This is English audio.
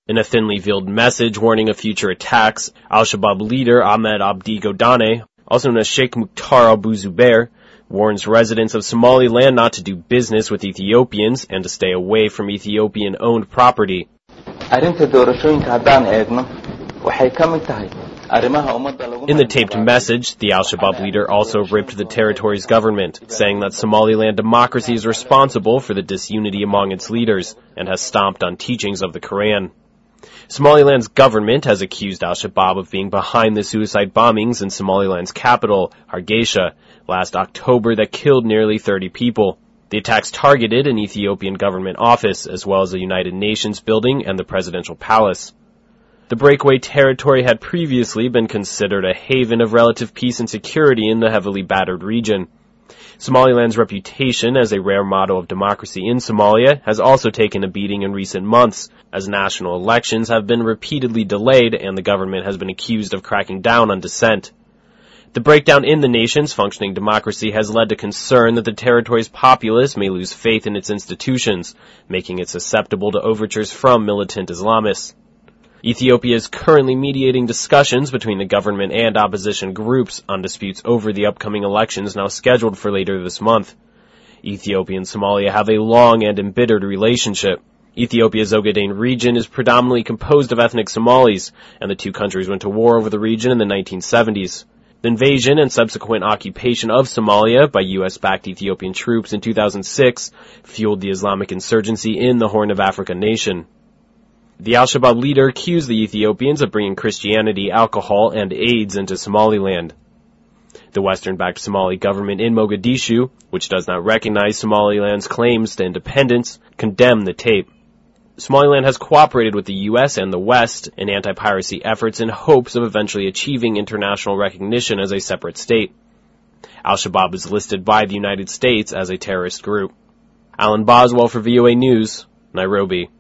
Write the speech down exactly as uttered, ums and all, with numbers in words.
In a thinly veiled message warning of future attacks, Al-Shabaab leader Ahmed Abdi Godane, also known as Sheikh Mukhtar Abu-Zubair, warns residents of Somaliland not to do business with Ethiopians and to stay away from Ethiopian-owned property. In the taped message, the Al-Shabaab leader also ripped the territory's government, saying that Somaliland democracy is responsible for the disunity among its leaders and has stomped on teachings of the Quran. Somaliland's government has accused Al-Shabaab of being behind the suicide bombings in Somaliland's capital, Hargeisa, last October that killed nearly thirty people. The attacks targeted an Ethiopian government office, as well as a United Nations building and the presidential palace. The breakaway territory had previously been considered a haven of relative peace and security in the heavily battered region. Somaliland's reputation as a rare model of democracy in Somalia has also taken a beating in recent months, as national elections have been repeatedly delayed and the government has been accused of cracking down on dissent. The breakdown in the nation's functioning democracy has led to concern that the territory's populace may lose faith in its institutions, making it susceptible to overtures from militant Islamists. Ethiopia is currently mediating discussions between the government and opposition groups on disputes over the upcoming elections now scheduled for later this month. Ethiopia and Somalia have a long and embittered relationship. Ethiopia's Ogaden region is predominantly composed of ethnic Somalis, and the two countries went to war over the region in the nineteen seventies. The invasion and subsequent occupation of Somalia by U S-backed Ethiopian troops in two thousand six fueled the Islamic insurgency in the Horn of Africa nation. The Al-Shabaab leader accused the Ethiopians of bringing Christianity, alcohol, and AIDS into Somaliland. The Western-backed Somali government in Mogadishu, which does not recognize Somaliland's claims to independence, condemned the tape. Somaliland has cooperated with the U S and the West in anti-piracy efforts in hopes of eventually achieving international recognition as a separate state. Al-Shabaab is listed by the United States as a terrorist group. Alan Boswell for V O A News, Nairobi.